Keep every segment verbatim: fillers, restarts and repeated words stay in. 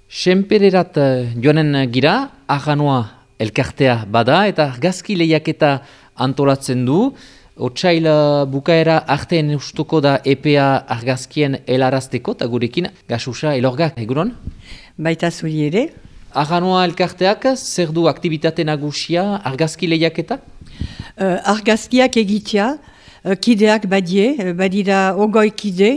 Senpererat joanen gira, Arranoa elkartea bada eta argazki lehiaketa antolatzen du. Otsail bukaera artean ustuko da epea argazkien helarazteko, eta gurekin Gasusa Elorgak, egunon? Baita zuri ere. Arranoa elkarteak zer du aktibitate nagusia argazki lehiaketa? Uh, argazkiak egitea, uh, kideak badie, badira ogoi kide,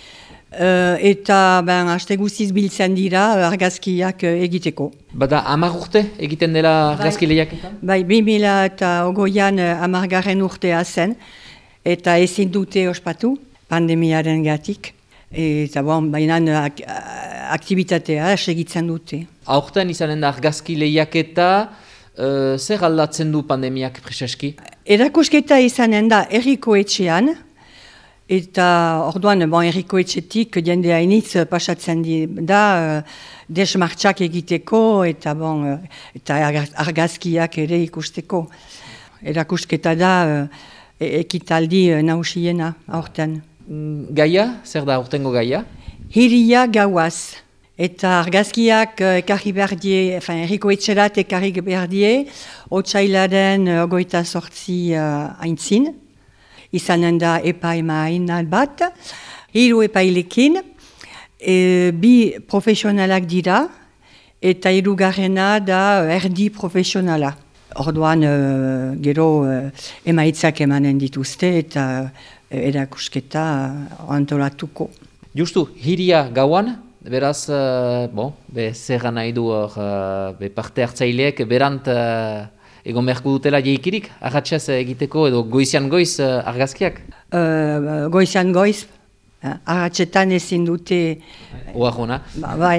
uh, eta ben, aste guziz biltzen dira uh, argazkiak uh, egiteko. Bada hamar urte egiten dela argazki lehiaketa? Bai, bi mila eta ogoian uh, hamargarren urtea zen, eta ezin dute ospatu, pandemiaren gatik. Eta bon, baina ak aktivitatea segitzen dute. Aurten izanen da argazki lehiaketa, uh, zer aldatzen du pandemiak preseski? Erakusketa izanen da herriko etxean, eta orduan bon, herriko etxetik jende hainitz pasatzen da uh, desmartxak egiteko eta, bon, uh, eta argazkiak ere ikusteko. Erakusketa da uh, ekitaldi uh, nausiena aurten. Gaia, zer da aurtengo gaia? Hiria gauaz. Eta argazkiak ekarri behar die, enfin, herriko etxerat ekarri behar die, otsailaren ogoita sortzi uh, aintzin. Izanen da epaimain bat, hiru epailekin, e, bi profesionalak dira, eta hirugarrena da erdi profesionala. Orduan uh, gero uh, emaitzak emanen dituzte eta uh, erakusketa uh, antolatuko. Justu, hiria gauan, beraz, uh, bon, be, zer nahi du uh, be parte hartzaileek berant uh, egon beharko dutela jeikirik, arratxez egiteko edo goizian goiz uh, argazkiak? Uh, goizian goiz, uh, arratxetan ezin dute... Oarrona? Ba, bai,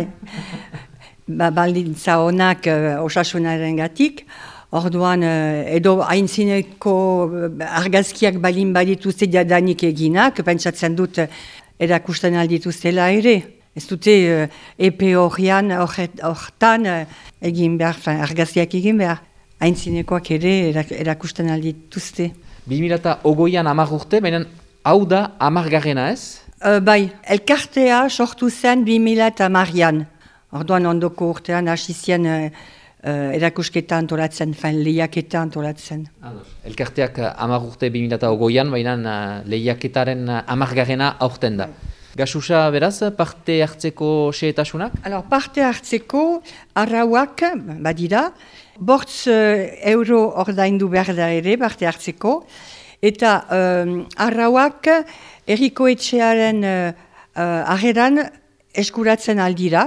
ba, baldintza honak uh, osasunaren gatik. Orduan, edo haintzineko argazkiak balin badituzte jadanik eginak, pentsatzen dut erakusten aldituztela ere. Ez dute epe horrean, horretan egin behar, argazkiak egin behar. Haintzinekoak ere erakusten aldituzte. bi mila ogoian hamar urte, baina hau da hamargarrena ez? Uh, bai, elkartea sortu zen bi mila hamarean. Orduan ondoko urtean hasi zien uh, Uh, erakusketa antolatzen, fain lehiaketa antolatzen. Elkarteak hamar urte bi mila ogoian, baina uh, lehiaketaren hamargarrena aurten da. Gasusa, beraz, parte hartzeko xehetasunak? Alors, parte hartzeko arrauak, badira, bortz uh, euro ordaindu behar da ere, parte hartzeko, eta um, arrauak herriko etxearen uh, uh, ageran eskuratzen aldira,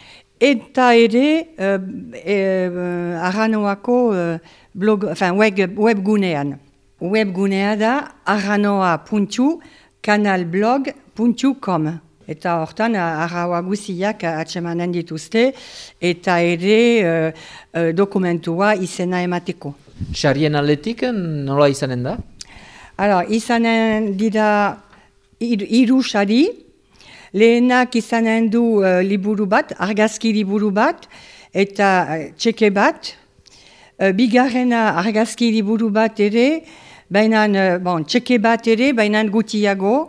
eta ere uh, e, uh, Arranoako uh, blog, enfin, web, webgunean. Webgunea da arranoa puntu kanalblog puntu com. Eta hortan arraua guziak atsemanen dituzte eta ere uh, uh, dokumentua izena emateko. Sarien aldetik nola izanen da? Alors, izanen dira hiru sari. Lehenak izanen du uh, liburu bat, argazki liburu bat, eta uh, txeke bat. Uh, bigarrena argazki liburu bat ere, baina uh, bon, txeke bat ere, baina gutiago.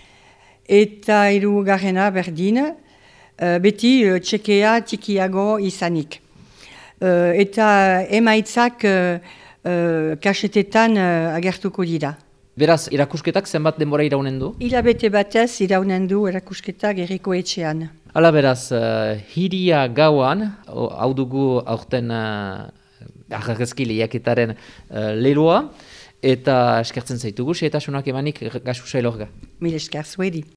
Eta hirugarrena berdin, uh, beti uh, txekea txikiago izanik. Uh, eta emaitzak uh, uh, kasetetan uh, agertuko dira. Beraz, erakusketak zenbat denbora iraunen du? Hilabete batez iraunen du erakusketak herriko etxean. Hala beraz, uh, hiria gauan, hau dugu aurten uh, argazki lehiaketaren uh, leloa, eta eskertzen zaitugu, xehetasunak emanik Gasusa Elorga. Mil esker zuedi.